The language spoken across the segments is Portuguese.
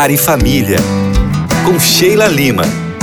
Lar e Família, com Sheila Lima.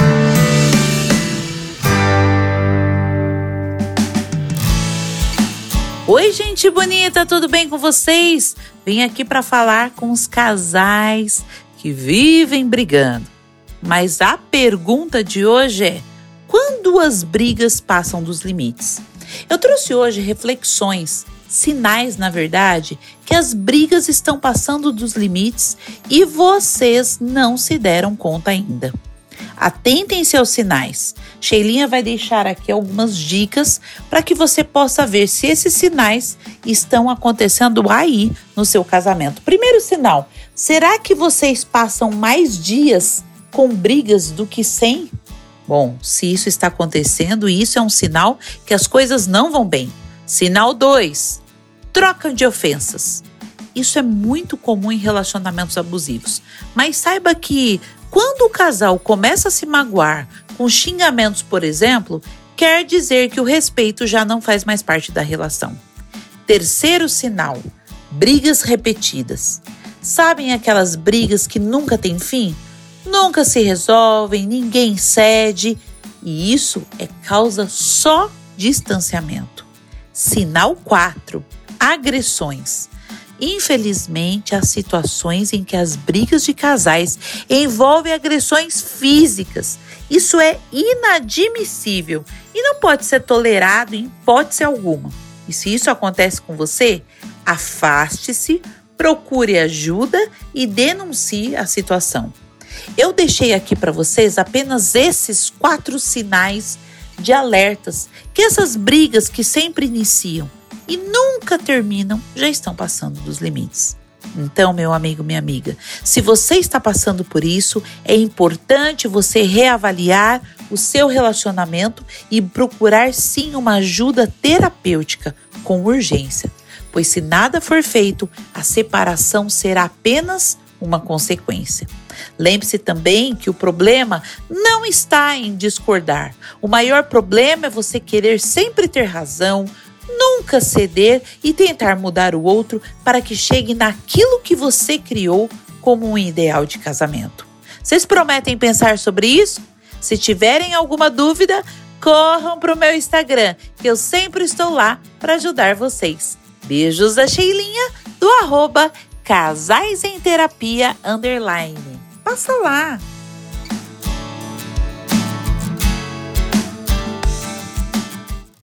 Oi, gente bonita, tudo bem com vocês? Vim aqui para falar com os casais que vivem brigando. Mas a pergunta de hoje é: quando as brigas passam dos limites? Eu trouxe hoje reflexões, sinais, na verdade, que as brigas estão passando dos limites e vocês não se deram conta ainda. Atentem-se aos sinais. Sheilinha vai deixar aqui algumas dicas para que você possa ver se esses sinais estão acontecendo aí no seu casamento. Primeiro sinal: será que vocês passam mais dias com brigas do que sem? Bom, se isso está acontecendo, isso é um sinal que as coisas não vão bem. Sinal 2: troca de ofensas. Isso é muito comum em relacionamentos abusivos. Mas saiba que quando o casal começa a se magoar com xingamentos, por exemplo, quer dizer que o respeito já não faz mais parte da relação. Terceiro sinal: brigas repetidas. Sabem aquelas brigas que nunca têm fim? Nunca se resolvem, ninguém cede, e isso é causa só distanciamento. Sinal 4: agressões. Infelizmente, há situações em que as brigas de casais envolvem agressões físicas. Isso é inadmissível e não pode ser tolerado em hipótese alguma. E se isso acontece com você, afaste-se, procure ajuda e denuncie a situação. Eu deixei aqui para vocês apenas esses 4 sinais de alertas que essas brigas que sempre iniciam e nunca terminam já estão passando dos limites. Então, meu amigo, minha amiga, se você está passando por isso, é importante você reavaliar o seu relacionamento e procurar sim uma ajuda terapêutica com urgência, pois se nada for feito, a separação será apenas uma consequência. Lembre-se também que o problema não está em discordar. O maior problema é você querer sempre ter razão, nunca ceder e tentar mudar o outro para que chegue naquilo que você criou como um ideal de casamento. Vocês prometem pensar sobre isso? Se tiverem alguma dúvida, corram para o meu Instagram, que eu sempre estou lá para ajudar vocês. Beijos da Sheilinha, do @casaisemterapia_. Passa lá!